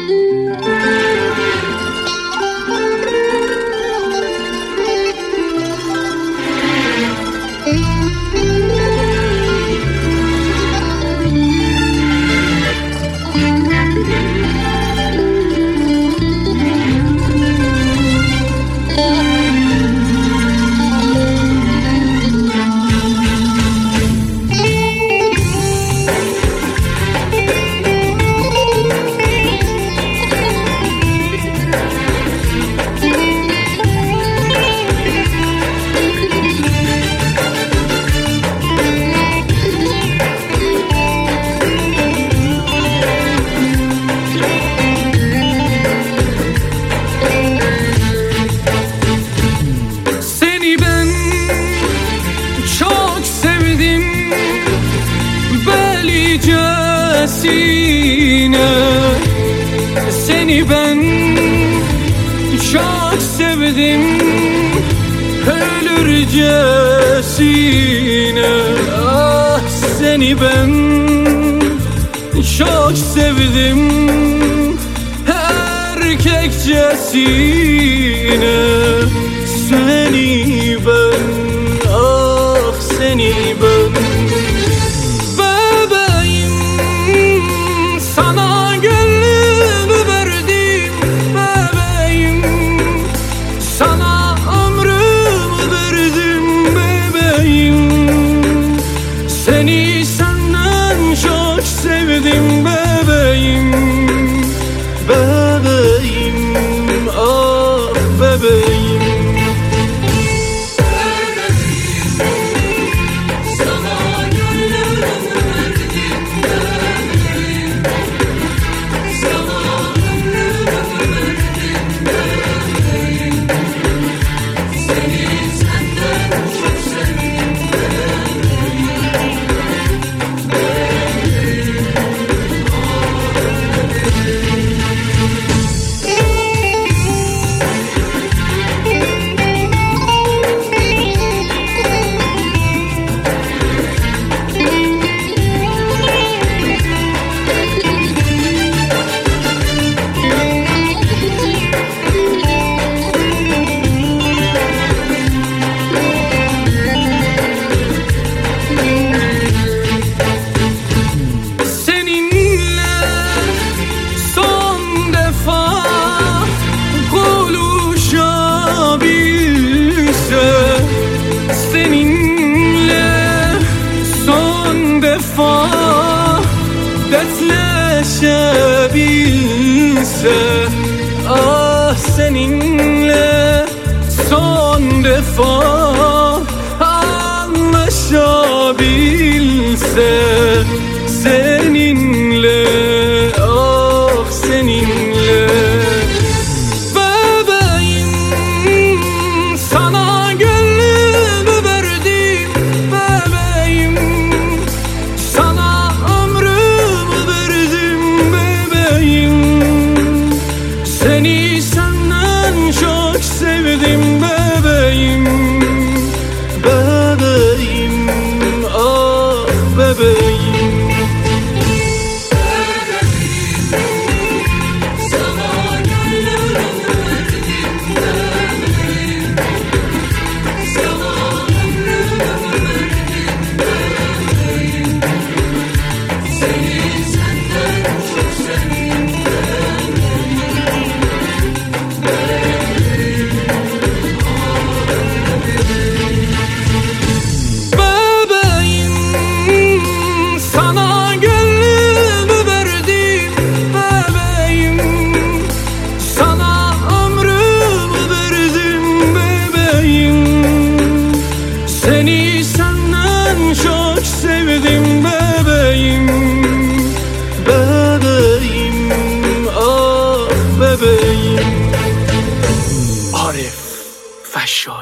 Seni ben çok sevdim ölürcesine. Ah, seni ben çok sevdim erkekçesine. Seni ben, ah seni ben. Seni senden çok sevdim bebeğim, bebeğim, ah bebeğim. Sana gönlümü verdim bebeğim, sana ömrümü verdim bebeğim. Seni senden çok sevdim dertleşebilse, ah seninle son defa anlaşabilse, seninle, ah seninle. Bebeğim, sana gönlümü verdim bebeğim, sana ömrümü verdim bebeğim. Seni senden çok sevdim bebeğim, bebeğim, ah bebeğim. Seni senden çok sevdim bebeğim, bebeğim, ah bebeğim. Arif Fashion.